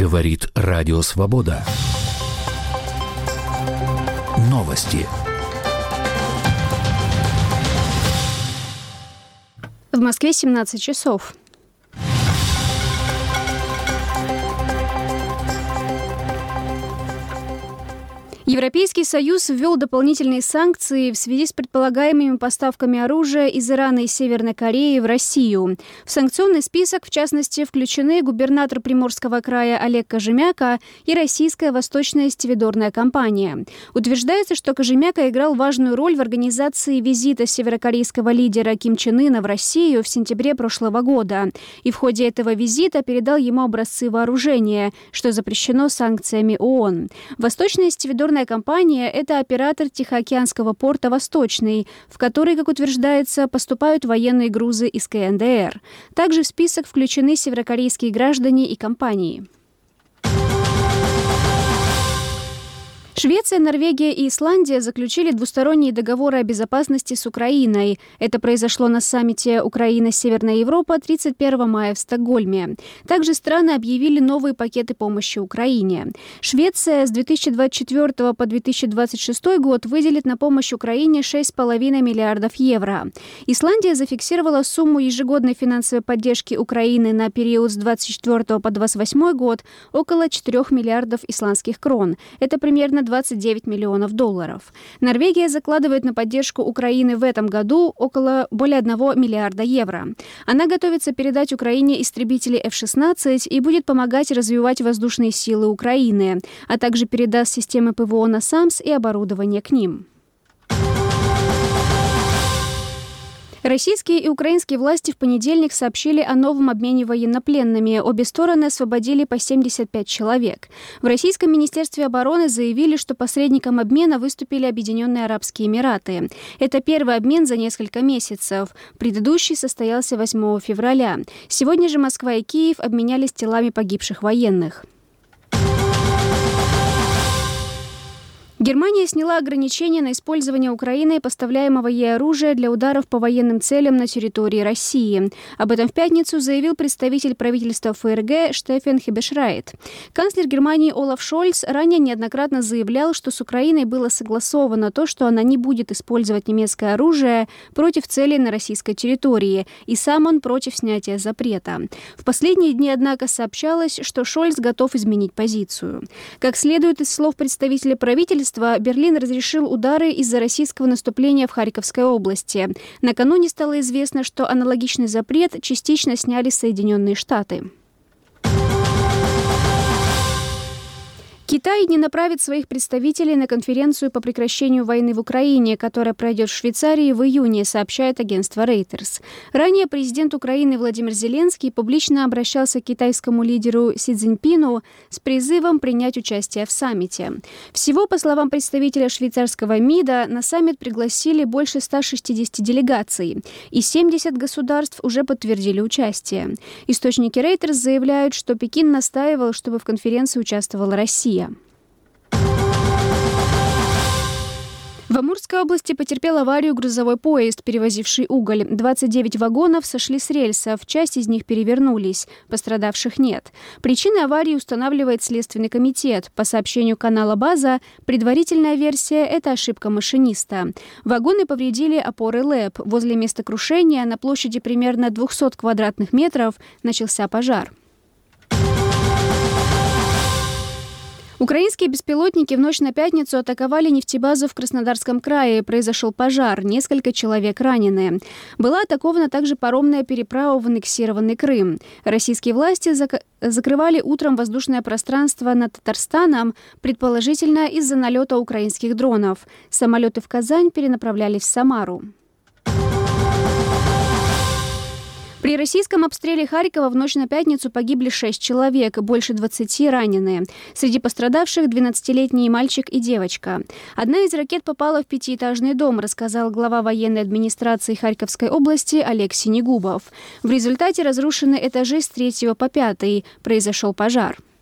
Говорит Радио Свобода. Новости. В Москве 17 часов. Европейский Союз ввел дополнительные санкции в связи с предполагаемыми поставками оружия из Ирана и Северной Кореи в Россию. В санкционный список, в частности, включены губернатор Приморского края Олег Кожемяка и российская восточная сетеведорная компания. Утверждается, что Кожемяка играл важную роль в организации визита северокорейского лидера Ким Чен Ына в Россию в сентябре прошлого года. И в ходе этого визита передал ему образцы вооружения, что запрещено санкциями ООН. Восточная сетеведорная компания – это оператор Тихоокеанского порта «Восточный», в который, как утверждается, поступают военные грузы из КНДР. Также в список включены северокорейские граждане и компании. Швеция, Норвегия и Исландия заключили двусторонние договоры о безопасности с Украиной. Это произошло на саммите Украина-Северная Европа 31 мая в Стокгольме. Также страны объявили новые пакеты помощи Украине. Швеция с 2024 по 2026 год выделит на помощь Украине 6,5 миллиардов евро. Исландия зафиксировала сумму ежегодной финансовой поддержки Украины на период с 2024 по 2028 год около 4 миллиардов исландских крон. Это примерно 29 миллионов долларов. Норвегия закладывает на поддержку Украины в этом году около более 1 миллиарда евро. Она готовится передать Украине истребители F-16 и будет помогать развивать воздушные силы Украины, а также передаст системы ПВО «Насамс» и оборудование к ним. Российские и украинские власти в понедельник сообщили о новом обмене военнопленными. Обе стороны освободили по 75 человек. В Российском министерстве обороны заявили, что посредником обмена выступили Объединенные Арабские Эмираты. Это первый обмен за несколько месяцев. Предыдущий состоялся 8 февраля. Сегодня же Москва и Киев обменялись телами погибших военных. Германия сняла ограничения на использование Украиной поставляемого ей оружия для ударов по военным целям на территории России. Об этом в пятницу заявил представитель правительства ФРГ Штефан Хебешрайт. Канцлер Германии Олаф Шольц ранее неоднократно заявлял, что с Украиной было согласовано то, что она не будет использовать немецкое оружие против целей на российской территории, и сам он против снятия запрета. В последние дни, однако, сообщалось, что Шольц готов изменить позицию. Как следует из слов представителя правительства, Берлин разрешил удары из-за российского наступления в Харьковской области. Накануне стало известно, что аналогичный запрет частично сняли Соединенные Штаты. Китай не направит своих представителей на конференцию по прекращению войны в Украине, которая пройдет в Швейцарии в июне, сообщает агентство Reuters. Ранее президент Украины Владимир Зеленский публично обращался к китайскому лидеру Си Цзиньпину с призывом принять участие в саммите. Всего, по словам представителя швейцарского МИДа, на саммит пригласили больше 160 делегаций, и 70 государств уже подтвердили участие. Источники Reuters заявляют, что Пекин настаивал, чтобы в конференции участвовала Россия. В Амурской области потерпел аварию грузовой поезд, перевозивший уголь. 29 вагонов сошли с рельсов, часть из них перевернулись. Пострадавших нет. Причины аварии устанавливает Следственный комитет. По сообщению канала «База», предварительная версия – это ошибка машиниста. Вагоны повредили опоры ЛЭП. Возле места крушения на площади примерно 200 квадратных метров начался пожар. Украинские беспилотники в ночь на пятницу атаковали нефтебазу в Краснодарском крае. Произошел пожар, несколько человек ранены. Была атакована также паромная переправа в аннексированный Крым. Российские власти закрывали утром воздушное пространство над Татарстаном, предположительно из-за налета украинских дронов. Самолеты в Казань перенаправлялись в Самару. При российском обстреле Харькова в ночь на пятницу погибли 6 человек, больше 20 ранены. Среди пострадавших 12-летний мальчик и девочка. Одна из ракет попала в 5-этажный дом, рассказал глава военной администрации Харьковской области Олег Синегубов. В результате разрушены этажи с 3 по 5. Произошел пожар.